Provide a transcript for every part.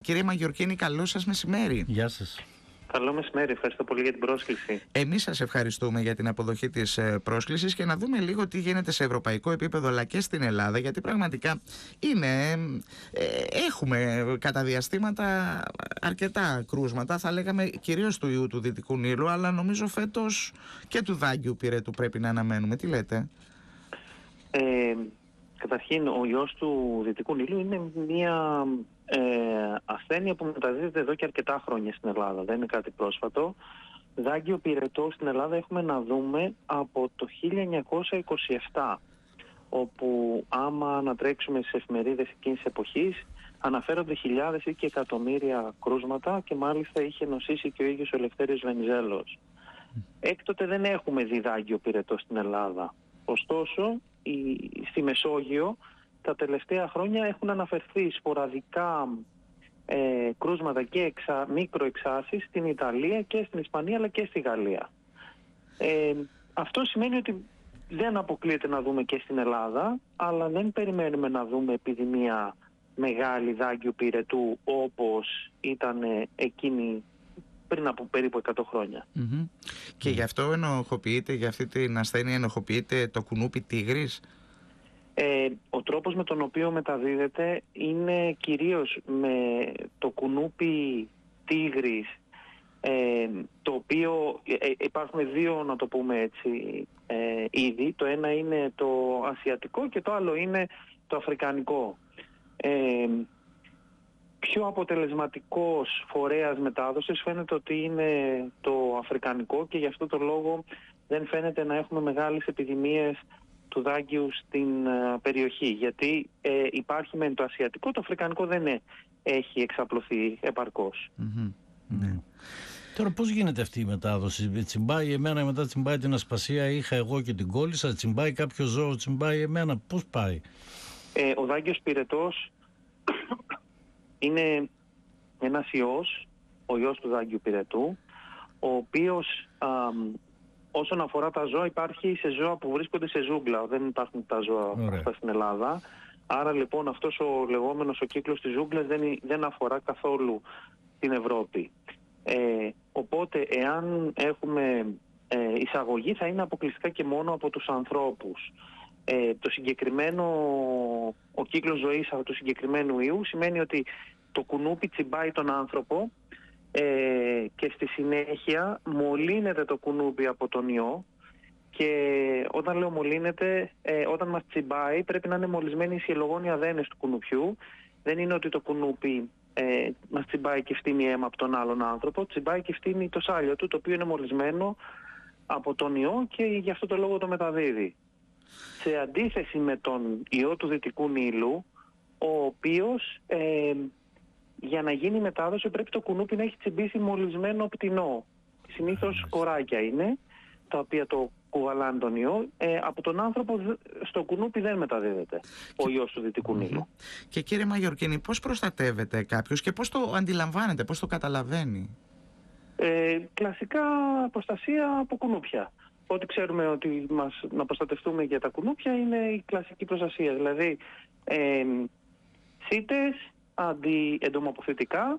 Κύριε Μαγιορκίνη, καλό σας μεσημέρι. Γεια σας. Καλό μεσημέρι, ευχαριστώ πολύ για την πρόσκληση. Εμείς σας ευχαριστούμε για την αποδοχή της πρόσκλησης και να δούμε λίγο τι γίνεται σε ευρωπαϊκό επίπεδο αλλά και στην Ελλάδα, γιατί πραγματικά έχουμε κατά διαστήματα αρκετά κρούσματα, θα λέγαμε κυρίως του ιού του Δυτικού Νείλου, αλλά νομίζω φέτος και του Δάγκιου Πυρετού πρέπει να αναμένουμε. Τι λέτε? Καταρχήν, ο ιός του Δυτικού Νείλου είναι μια ασθένεια που μεταδίδεται εδώ και αρκετά χρόνια στην Ελλάδα. Δεν είναι κάτι πρόσφατο. Δάγκιο πυρετό στην Ελλάδα έχουμε να δούμε από το 1927, όπου άμα ανατρέξουμε στις εφημερίδες εκείνης της εποχής αναφέρονται χιλιάδες ή και εκατομμύρια κρούσματα και μάλιστα είχε νοσήσει και ο ίδιος ο Ελευθέριος Βενιζέλος. Έκτοτε δεν έχουμε δει δάγκιο πυρετό στην Ελλάδα. Ωστόσο, στη Μεσόγειο τα τελευταία χρόνια έχουν αναφερθεί σποραδικά κρούσματα και μικροεξάσεις στην Ιταλία και στην Ισπανία αλλά και στη Γαλλία. Αυτό σημαίνει ότι δεν αποκλείεται να δούμε και στην Ελλάδα, αλλά δεν περιμένουμε να δούμε επιδημία μεγάλη δάγκιου πυρετού όπως ήταν εκείνη πριν από περίπου 100 χρόνια. Και γι' αυτό για αυτή την ασθένεια ενοχοποιείται το κουνούπι τίγρης? Ο τρόπος με τον οποίο μεταδίδεται είναι κυρίως με το κουνούπι τίγρης, το οποίο υπάρχουν δύο, να το πούμε έτσι, είδη. Το ένα είναι το ασιατικό και το άλλο είναι το αφρικανικό. Πιο αποτελεσματικός φορέας μετάδοσης φαίνεται ότι είναι το αφρικανικό και γι' αυτό το λόγο δεν φαίνεται να έχουμε μεγάλες επιδημίες του δάγκιου στην περιοχή, γιατί υπάρχει μεν το ασιατικό, το αφρικανικό δεν έχει εξαπλωθεί επαρκώς. Ναι. Τώρα πώς γίνεται αυτή η μετάδοση? Τσιμπάει εμένα, μετά τσιμπάει την Ασπασία, είχα εγώ και την κόλλησα, τσιμπάει κάποιο ζώο, τσιμπάει εμένα, πώς πάει? Ο δάγκιος πυρετός είναι ένας ιός, ο ιός του δάγκιου πυρετού, ο οποίος όσον αφορά τα ζώα υπάρχει σε ζώα που βρίσκονται σε ζούγκλα, δεν υπάρχουν τα ζώα αυτά στην Ελλάδα. Άρα λοιπόν αυτός ο λεγόμενος ο κύκλος της ζούγκλας δεν αφορά καθόλου την Ευρώπη. Οπότε εάν έχουμε εισαγωγή θα είναι αποκλειστικά και μόνο από τους ανθρώπους. Ο κύκλος ζωής του συγκεκριμένου ιού σημαίνει ότι το κουνούπι τσιμπάει τον άνθρωπο και στη συνέχεια μολύνεται το κουνούπι από τον ιό, και όταν λέω μολύνεται, όταν μας τσιμπάει πρέπει να είναι μολυσμένοι οι ισχυελογόνοι αδένες του κουνουπιού. Δεν είναι ότι το κουνούπι μας τσιμπάει και φτύνει αίμα από τον άλλον άνθρωπο, τσιμπάει και φτύνει το σάλιο του, το οποίο είναι μολυσμένο από τον ιό και γι' αυτό το λόγο το μεταδίδει. Σε αντίθεση με τον ιό του Δυτικού Νείλου, ο οποίος για να γίνει μετάδοση πρέπει το κουνούπι να έχει τσιμπήσει μολυσμένο πτηνό. Συνήθως κοράκια είναι, τα οποία το κουβαλάνε τον ιό. Από τον άνθρωπο στο κουνούπι δεν μεταδίδεται ο ιός του Δυτικού Νείλου. Και κύριε Μαγιορκίνη, πώς προστατεύεται κάποιος και πώς το αντιλαμβάνεται, πώς το καταλαβαίνει? Κλασικά προστασία από κουνούπια. Ό,τι ξέρουμε ότι να προστατευτούμε για τα κουνούπια είναι η κλασική προστασία. Δηλαδή σίτες, αντιεντομοποθητικά,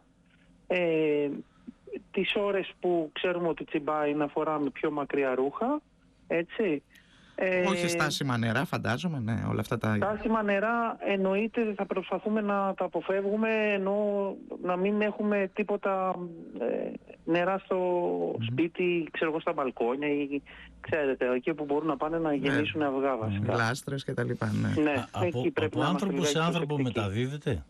τις ώρες που ξέρουμε ότι τσιμπάει να φοράμε πιο μακριά ρούχα, έτσι. Όχι στάσιμα νερά, φαντάζομαι, ναι, όλα αυτά τα... Στάσιμα νερά εννοείται θα προσπαθούμε να τα αποφεύγουμε, ενώ να μην έχουμε τίποτα νερά στο σπίτι, ξέρω εγώ, στα μπαλκόνια ή ξέρετε, εκεί που μπορούν να πάνε να γεννήσουν αυγά βασικά. Γλάστρες και τα λοιπά, ναι. Ναι, από άνθρωπο σε άνθρωπο μεταδίδεται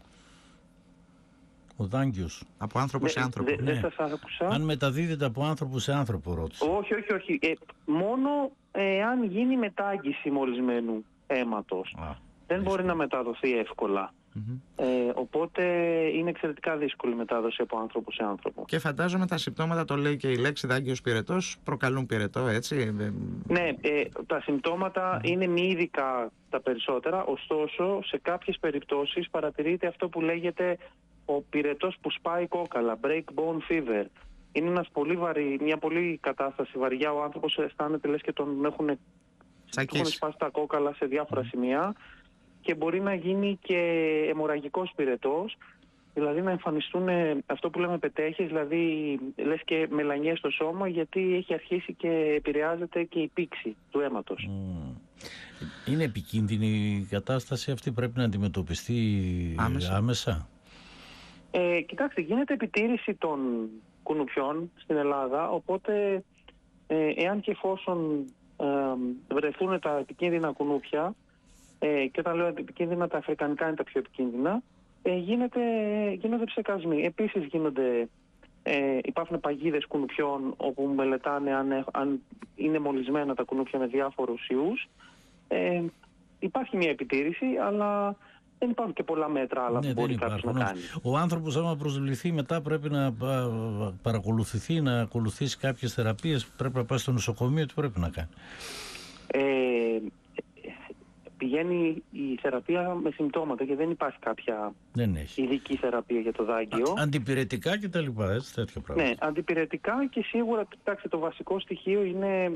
ο δάγκιος? Από άνθρωπο σε άνθρωπο. Δεν σας άκουσα. Αν μεταδίδεται από άνθρωπο σε άνθρωπο, ρώτησα. Όχι. Μόνο αν γίνει μετάγγιση μολυσμένου αίματος. Δεν μπορεί να μεταδοθεί εύκολα. Οπότε είναι εξαιρετικά δύσκολη η μετάδοση από άνθρωπο σε άνθρωπο. Και φαντάζομαι τα συμπτώματα, το λέει και η λέξη δάγκιος πυρετός, προκαλούν πυρετό, έτσι? Ναι, τα συμπτώματα είναι μη ειδικά τα περισσότερα, ωστόσο σε κάποιες περιπτώσεις παρατηρείται αυτό που λέγεται ο πυρετός που σπάει κόκαλα, break bone fever. Είναι μια πολύ κατάσταση βαριά, ο άνθρωπος αισθάνεται λες και τον έχουν σπάσει τα κόκαλα σε διάφορα σημεία και μπορεί να γίνει και αιμορραγικός πυρετός Δηλαδή να εμφανιστούν αυτό που λέμε πετέχες, δηλαδή λες και μελανιές στο σώμα, γιατί έχει αρχίσει και επηρεάζεται και η πήξη του αίματος. Είναι επικίνδυνη η κατάσταση αυτή, πρέπει να αντιμετωπιστεί άμεσα. Κοιτάξτε, γίνεται επιτήρηση των κουνουπιών στην Ελλάδα, οπότε εάν και εφόσον βρεθούν τα επικίνδυνα κουνούπια, και όταν λέω επικίνδυνα, τα αφρικανικά είναι τα πιο επικίνδυνα, γίνονται ψεκασμοί. Επίσης υπάρχουν παγίδες κουνουπιών όπου μελετάνε αν είναι μολυσμένα τα κουνούπια με διάφορους ιούς. Υπάρχει μια επιτήρηση, αλλά δεν υπάρχουν και πολλά μέτρα άλλα που μπορεί κάποιος να κάνει. Ο άνθρωπος, άμα προσβληθεί, μετά πρέπει να παρακολουθηθεί, να ακολουθήσει κάποιες θεραπείες, πρέπει να πάει στο νοσοκομείο, τι πρέπει να κάνει? Πηγαίνει η θεραπεία με συμπτώματα και δεν υπάρχει κάποια ειδική θεραπεία για το δάγκιο. Αντιπυρετικά και τα λοιπά, τέτοια πράγματα. Ναι, αντιπυρετικά, και σίγουρα, κοιτάξτε, το βασικό στοιχείο είναι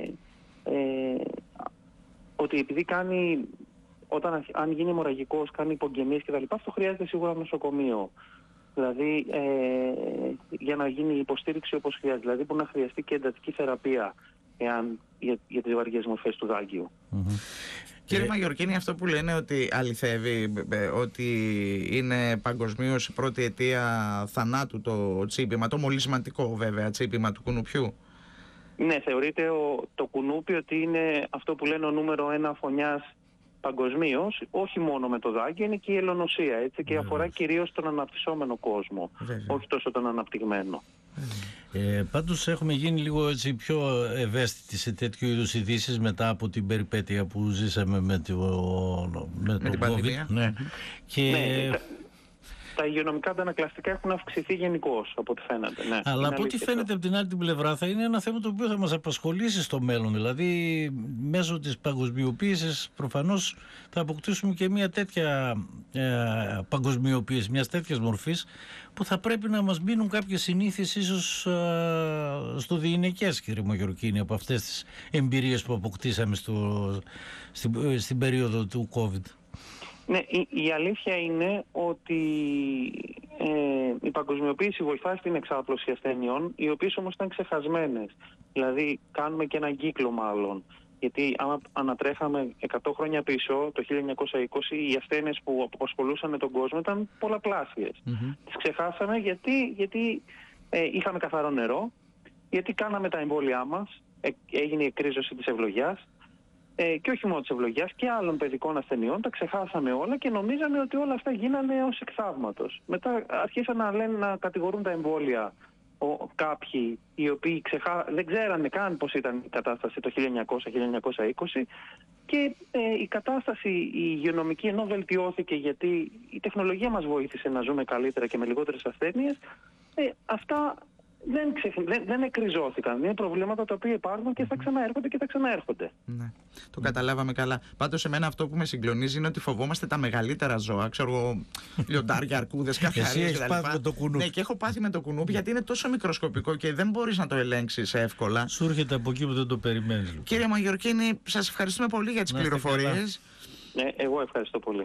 ότι επειδή αν γίνει αιμορραγικός, κάνει υπογγεμίες κτλ., αυτό χρειάζεται σίγουρα νοσοκομείο. Δηλαδή για να γίνει η υποστήριξη όπως χρειάζεται. Δηλαδή που να χρειαστεί και εντατική θεραπεία για τις βαριές μορφές του δάγκιου. Κύριε Μαγιορκίνη, αυτό που λένε ότι αληθεύει, ότι είναι παγκοσμίως η πρώτη αιτία θανάτου το τσίπημα, το μολυσματικό βέβαια τσίπημα του κουνουπιού? Ναι, θεωρείται το κουνούπι ότι είναι αυτό που λένε ο νούμερο 1 αφωνιάς παγκοσμίως, όχι μόνο με το δάγκιο, είναι και η ελονοσία, έτσι, και αφορά κυρίως τον αναπτυσσόμενο κόσμο, όχι τόσο τον αναπτυγμένο. Πάντως έχουμε γίνει λίγο έτσι πιο ευαίσθητοι σε τέτοιου είδους ειδήσεις μετά από την περιπέτεια που ζήσαμε με την πανδημία. Ναι. Τα υγειονομικά αντανακλαστικά έχουν αυξηθεί γενικώς, από ό,τι φαίνεται. Ναι, αλλά από ό,τι φαίνεται από την άλλη την πλευρά θα είναι ένα θέμα το οποίο θα μας απασχολήσει στο μέλλον. Δηλαδή μέσω της παγκοσμιοποίησης προφανώς θα αποκτήσουμε και μια τέτοια παγκοσμιοποίηση, μιας τέτοιας μορφής, που θα πρέπει να μας μείνουν κάποιες συνήθειες ίσως στο διηνεκές, κύριε Μαγιορκίνη, από αυτές τις εμπειρίες που αποκτήσαμε στην περίοδο του COVID. Ναι, η αλήθεια είναι ότι η παγκοσμιοποίηση βοηθάει στην εξάπλωση ασθενειών, οι οποίες όμως ήταν ξεχασμένες. Δηλαδή κάνουμε και έναν κύκλο μάλλον. Γιατί άμα ανατρέχαμε 100 χρόνια πίσω, το 1920, οι ασθένειες που απασχολούσαν τον κόσμο ήταν πολλαπλάσιες. Τις ξεχάσαμε γιατί είχαμε καθαρό νερό, γιατί κάναμε τα εμβόλια μας, έγινε η εκρίζωση της ευλογιάς, και όχι μόνο της ευλογιάς και άλλων παιδικών ασθενειών, τα ξεχάσαμε όλα και νομίζαμε ότι όλα αυτά γίνανε ως εκ θαύματος. Μετά αρχίσαν να κατηγορούν τα εμβόλια κάποιοι οι οποίοι δεν ξέρανε καν πώς ήταν η κατάσταση το 1900-1920, και η κατάσταση η υγειονομική, ενώ βελτιώθηκε γιατί η τεχνολογία μας βοήθησε να ζούμε καλύτερα και με λιγότερες ασθένειες, αυτά δεν εκριζώθηκαν. Είναι προβλήματα τα οποία υπάρχουν και θα ξαναέρχονται και θα ξαναέρχονται. Ναι, το καταλάβαμε καλά. Πάντως εμένα αυτό που με συγκλονίζει είναι ότι φοβόμαστε τα μεγαλύτερα ζώα. Ξέρω εγώ, λιοντάρια, αρκούδες, καφιάρες κτλ. Πάθει με το κουνούπι. Ναι, και έχω πάθει με το κουνούπι γιατί είναι τόσο μικροσκοπικό και δεν μπορείς να το ελέγξεις εύκολα. Σου έρχεται από εκεί που δεν το περιμένεις. Κύριε Μαγιορκίνη, σας ευχαριστούμε πολύ για τις πληροφορίες. Ναι, εγώ ευχαριστώ πολύ.